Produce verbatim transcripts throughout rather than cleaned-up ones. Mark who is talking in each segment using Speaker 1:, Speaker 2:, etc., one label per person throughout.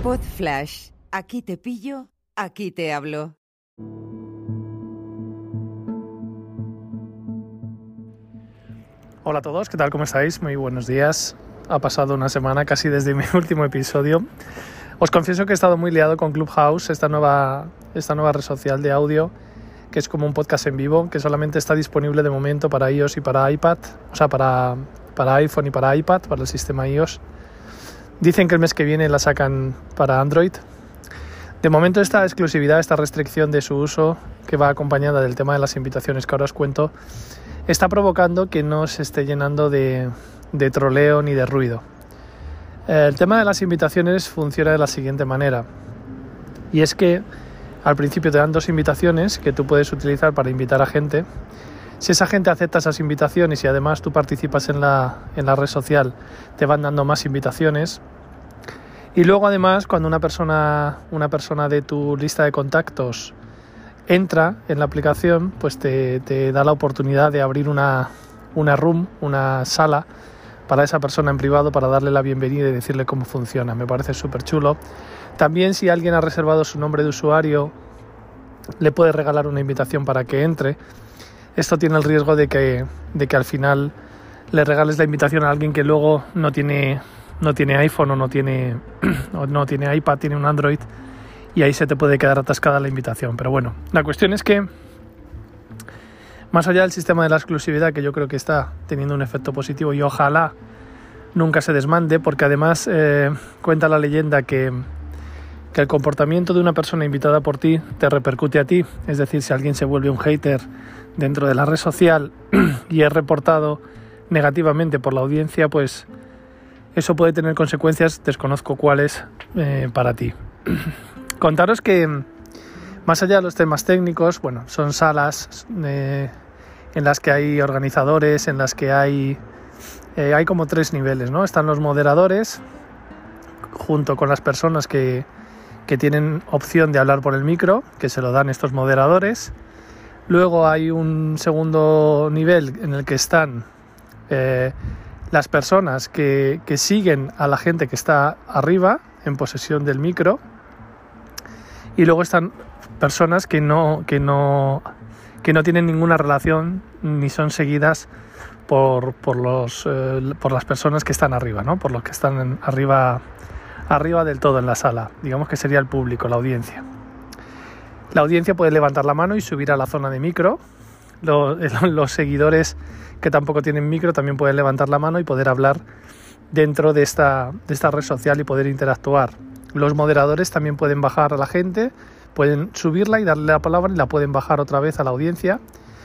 Speaker 1: Pod Flash. Aquí te pillo, aquí te hablo.
Speaker 2: Hola a todos, ¿qué tal? ¿Cómo estáis? Muy buenos días. Ha pasado una semana casi desde mi último episodio. Os confieso que he estado muy liado con Clubhouse, esta nueva, esta nueva red social de audio, que es como un podcast en vivo, que solamente está disponible de momento para iOS y para iPad, o sea, para, para iPhone y para iPad, para el sistema iOS. Dicen que el mes que viene la sacan para Android. De momento esta exclusividad, esta restricción de su uso, que va acompañada del tema de las invitaciones que ahora os cuento, está provocando que no se esté llenando de, de troleo ni de ruido. El tema de las invitaciones funciona de la siguiente manera, y es que al principio te dan dos invitaciones que tú puedes utilizar para invitar a gente. Si esa gente acepta esas invitaciones y además tú participas en la, en la red social, te van dando más invitaciones. Y luego además cuando una persona, una persona de tu lista de contactos entra en la aplicación, pues te, te da la oportunidad de abrir una, una room, una sala para esa persona en privado, para darle la bienvenida y decirle cómo funciona. Me parece súper chulo. También si alguien ha reservado su nombre de usuario, le puedes regalar una invitación para que entre. Esto tiene el riesgo de que, de que al final le regales la invitación a alguien que luego no tiene, no tiene iPhone o no tiene, o no tiene iPad, tiene un Android, y ahí se te puede quedar atascada la invitación. Pero bueno, la cuestión es que más allá del sistema de la exclusividad, que yo creo que está teniendo un efecto positivo y ojalá nunca se desmande, porque además eh, cuenta la leyenda que, que el comportamiento de una persona invitada por ti te repercute a ti. Es decir, si alguien se vuelve un hater dentro de la red social y es reportado negativamente por la audiencia, pues eso puede tener consecuencias, desconozco cuáles, eh, para ti. Contaros que más allá de los temas técnicos, bueno, son salas eh, en las que hay organizadores, en las que hay eh, hay como tres niveles, ¿no? Están los moderadores, junto con las personas que, que tienen opción de hablar por el micro, que se lo dan estos moderadores. Luego hay un segundo nivel en el que están eh, las personas que, que siguen a la gente que está arriba, en posesión del micro. Y luego están personas que no, que no, que no tienen ninguna relación ni son seguidas por, por, los, eh, por las personas que están arriba, ¿no? Por los que están en, arriba, arriba del todo en la sala. Digamos que sería el público, la audiencia. La audiencia puede levantar la mano y subir a la zona de micro. Los, los seguidores que tampoco tienen micro también pueden levantar la mano y poder hablar dentro de esta, de esta red social y poder interactuar. Los moderadores también pueden bajar a la gente, pueden subirla y darle la palabra y la pueden bajar otra vez a la audiencia.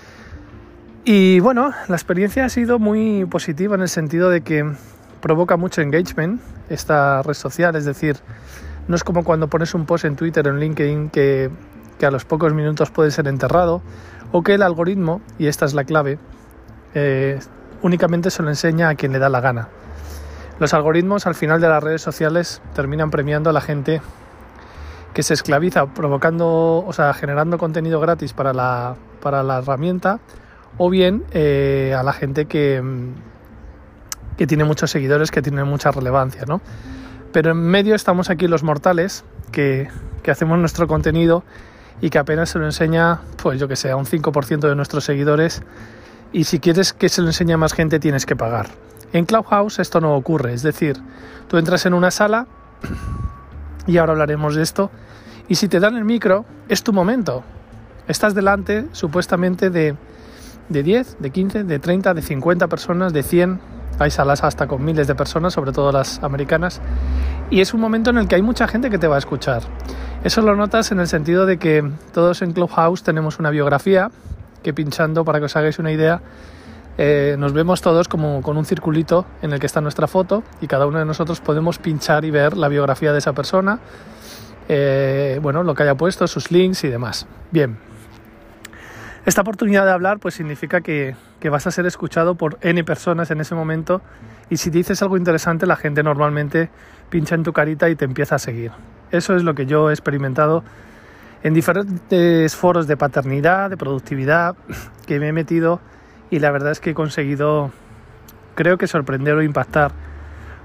Speaker 2: Y bueno, la experiencia ha sido muy positiva en el sentido de que provoca mucho engagement esta red social. Es decir, no es como cuando pones un post en Twitter o en LinkedIn que, que a los pocos minutos puede ser enterrado, o que el algoritmo, y esta es la clave, eh, únicamente se lo enseña a quien le da la gana. Los algoritmos al final de las redes sociales terminan premiando a la gente que se esclaviza, provocando, o sea, generando contenido gratis para la, para la herramienta, o bien eh, a la gente que, que tiene muchos seguidores, que tiene mucha relevancia, ¿no? Pero en medio estamos aquí los mortales que, que hacemos nuestro contenido y que apenas se lo enseña, pues yo que sé, a un cinco por ciento de nuestros seguidores, y si quieres que se lo enseñe a más gente tienes que pagar. En Clubhouse esto no ocurre, es decir, tú entras en una sala, y ahora hablaremos de esto, y si te dan el micro, es tu momento. Estás delante supuestamente de, de diez, de quince, de treinta, de cincuenta personas, de cien, hay salas hasta con miles de personas, sobre todo las americanas, y es un momento en el que hay mucha gente que te va a escuchar. Eso lo notas en el sentido de que todos en Clubhouse tenemos una biografía, que pinchando, para que os hagáis una idea, Eh, nos vemos todos como con un circulito en el que está nuestra foto, y cada uno de nosotros podemos pinchar y ver la biografía de esa persona, eh, bueno, lo que haya puesto, sus links y demás. Bien, esta oportunidad de hablar pues significa que, que vas a ser escuchado por N personas en ese momento, y si dices algo interesante la gente normalmente pincha en tu carita y te empieza a seguir. Eso es lo que yo he experimentado en diferentes foros de paternidad, de productividad, que me he metido, y la verdad es que he conseguido, creo que sorprender o impactar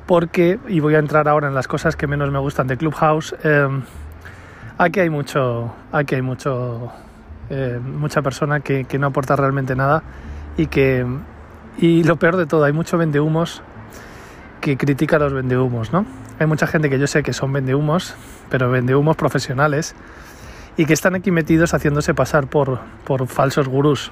Speaker 2: porque, y voy a entrar ahora en las cosas que menos me gustan de Clubhouse, eh, aquí hay mucho, aquí hay mucho, eh, mucha persona que, que no aporta realmente nada y que, y lo peor de todo, hay mucho vendehumos que critica a los vendehumos, ¿no? Hay mucha gente que yo sé que son vendehumos, pero vendehumos profesionales y que están aquí metidos haciéndose pasar por, por falsos gurús.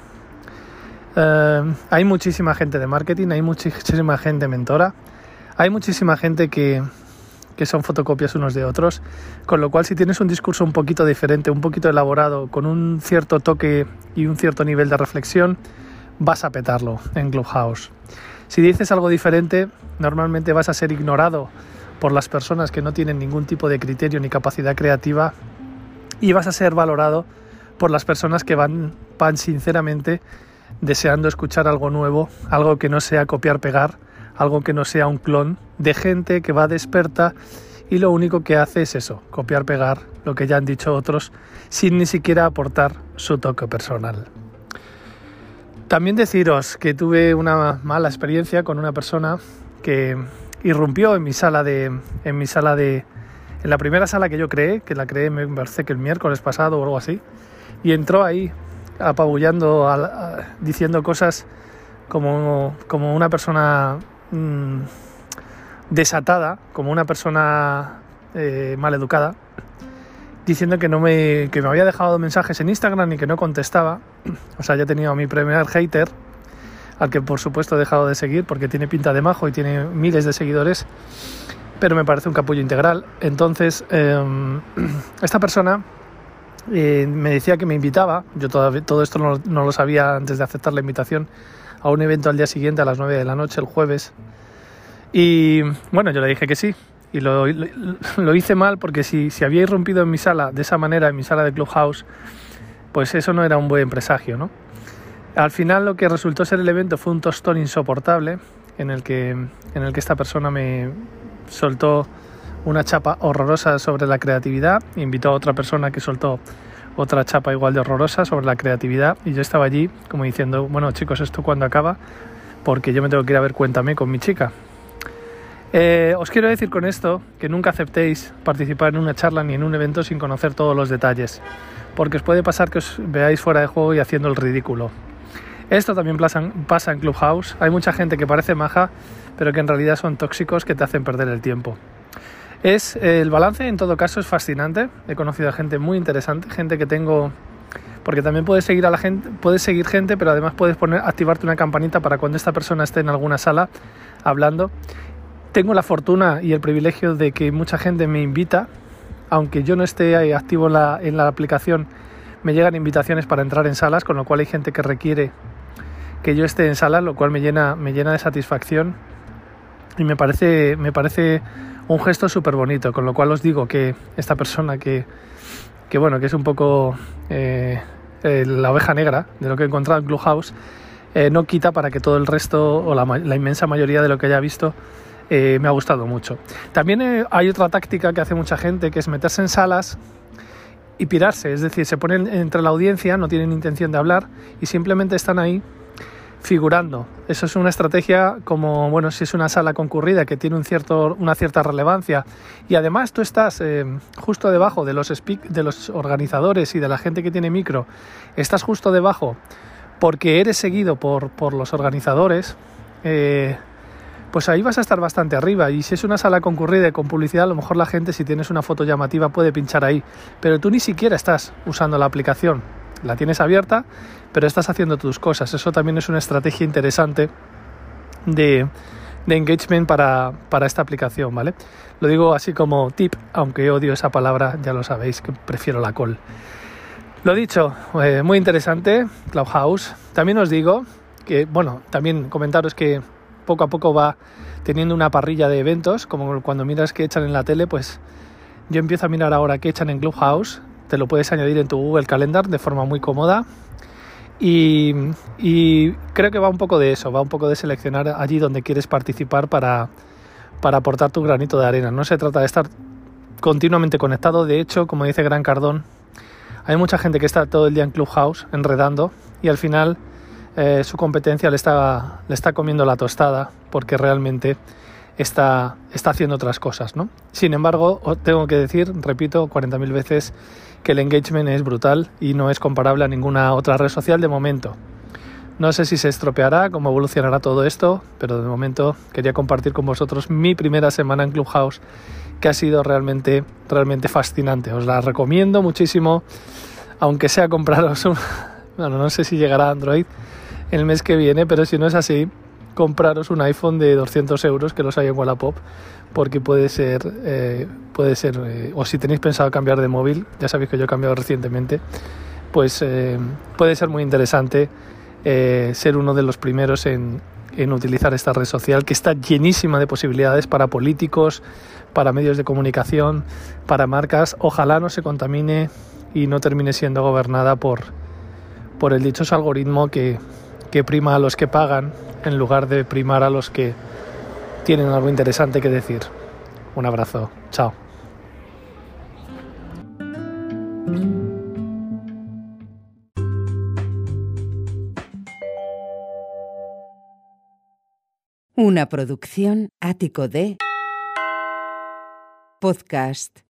Speaker 2: Eh, hay muchísima gente de marketing, hay muchísima gente mentora, hay muchísima gente que, que son fotocopias unos de otros, con lo cual si tienes un discurso un poquito diferente, un poquito elaborado, con un cierto toque y un cierto nivel de reflexión, vas a petarlo en Clubhouse. Si dices algo diferente, normalmente vas a ser ignorado por las personas que no tienen ningún tipo de criterio ni capacidad creativa y vas a ser valorado por las personas que van, van sinceramente deseando escuchar algo nuevo, algo que no sea copiar-pegar, algo que no sea un clon de gente que va desperta y lo único que hace es eso, copiar-pegar lo que ya han dicho otros sin ni siquiera aportar su toque personal. También deciros que tuve una mala experiencia con una persona que irrumpió en mi sala de, en mi sala de, en la primera sala que yo creé, que la creé me parece que el miércoles pasado o algo así, y entró ahí apabullando, a, a, diciendo cosas como, como una persona mmm, desatada, como una persona eh, maleducada, diciendo que no me que me había dejado mensajes en Instagram y que no contestaba. O sea, ya he tenido a mi primer hater, al que por supuesto he dejado de seguir porque tiene pinta de majo y tiene miles de seguidores, pero me parece un capullo integral. Entonces, eh, esta persona eh, me decía que me invitaba, yo todavía, todo esto no, no lo sabía antes de aceptar la invitación, a un evento al día siguiente a las nueve de la noche, el jueves, y bueno, yo le dije que sí. Y lo, lo, lo hice mal porque si, si había irrumpido en mi sala de esa manera, en mi sala de Clubhouse, pues eso no era un buen presagio, ¿no? Al final lo que resultó ser el evento fue un tostón insoportable en el que, en el que esta persona me soltó una chapa horrorosa sobre la creatividad, invitó a otra persona que soltó otra chapa igual de horrorosa sobre la creatividad y yo estaba allí como diciendo, bueno chicos, ¿esto cuándo acaba? Porque yo me tengo que ir a ver Cuéntame con mi chica. Eh, os quiero decir con esto que nunca aceptéis participar en una charla ni en un evento sin conocer todos los detalles, porque os puede pasar que os veáis fuera de juego y haciendo el ridículo. Esto también pasa en Clubhouse. Hay mucha gente que parece maja, pero que en realidad son tóxicos que te hacen perder el tiempo. Es, el balance en todo caso es fascinante. He conocido a gente muy interesante, gente que tengo... Porque también puedes seguir a la gente, puedes seguir gente, pero además puedes poner, activarte una campanita para cuando esta persona esté en alguna sala hablando. Tengo la fortuna y el privilegio de que mucha gente me invita, aunque yo no esté activo en la, en la aplicación, me llegan invitaciones para entrar en salas, con lo cual hay gente que requiere que yo esté en salas, lo cual me llena, me llena de satisfacción y me parece, me parece un gesto súper bonito, con lo cual os digo que esta persona que, que bueno, que es un poco eh, eh, la oveja negra de lo que he encontrado en Clubhouse, eh, no quita para que todo el resto o la, la inmensa mayoría de lo que haya visto eh, me ha gustado mucho. También eh, hay otra táctica que hace mucha gente, que es meterse en salas y pirarse, es decir, se ponen entre la audiencia, no tienen intención de hablar y simplemente están ahí figurando. Eso es una estrategia como, bueno, si es una sala concurrida que tiene un cierto, una cierta relevancia y además tú estás eh, justo debajo de los, speak, de los organizadores y de la gente que tiene micro, estás justo debajo porque eres seguido por, por los organizadores, eh, pues ahí vas a estar bastante arriba. Y si es una sala concurrida y con publicidad, a lo mejor la gente, si tienes una foto llamativa, puede pinchar ahí, pero tú ni siquiera estás usando la aplicación, la tienes abierta, pero estás haciendo tus cosas. Eso también es una estrategia interesante de, de engagement para, para esta aplicación, ¿vale? Lo digo así como tip, aunque odio esa palabra, ya lo sabéis, que prefiero la call. Lo dicho, eh, muy interesante, Clubhouse. También os digo que, bueno, también comentaros que poco a poco va teniendo una parrilla de eventos, como cuando miras que echan en la tele, pues yo empiezo a mirar ahora qué echan en Clubhouse. Te lo puedes añadir en tu Google Calendar de forma muy cómoda y, y creo que va un poco de eso, va un poco de seleccionar allí donde quieres participar para, para aportar tu granito de arena. No se trata de estar continuamente conectado, de hecho, como dice Gran Cardón, hay mucha gente que está todo el día en Clubhouse enredando y al final eh, su competencia le está, le está comiendo la tostada porque realmente está, está haciendo otras cosas, ¿no? Sin embargo, os tengo que decir, repito, cuarenta mil veces que el engagement es brutal y no es comparable a ninguna otra red social de momento. No sé si se estropeará, cómo evolucionará todo esto, pero de momento quería compartir con vosotros mi primera semana en Clubhouse, que ha sido realmente, realmente fascinante. Os la recomiendo muchísimo, aunque sea compraros un... Bueno, no sé si llegará a Android el mes que viene, pero si no es así, compraros un iPhone de doscientos euros, que los hay en Wallapop, porque puede ser, eh, puede ser eh, o si tenéis pensado cambiar de móvil, ya sabéis que yo he cambiado recientemente, pues eh, puede ser muy interesante eh, ser uno de los primeros en, en utilizar esta red social, que está llenísima de posibilidades para políticos, para medios de comunicación, para marcas. Ojalá no se contamine y no termine siendo gobernada por, por el dichoso algoritmo que, que prima a los que pagan en lugar de primar a los que tienen algo interesante que decir. Un abrazo. Chao.
Speaker 1: Una producción Ático de Podcast.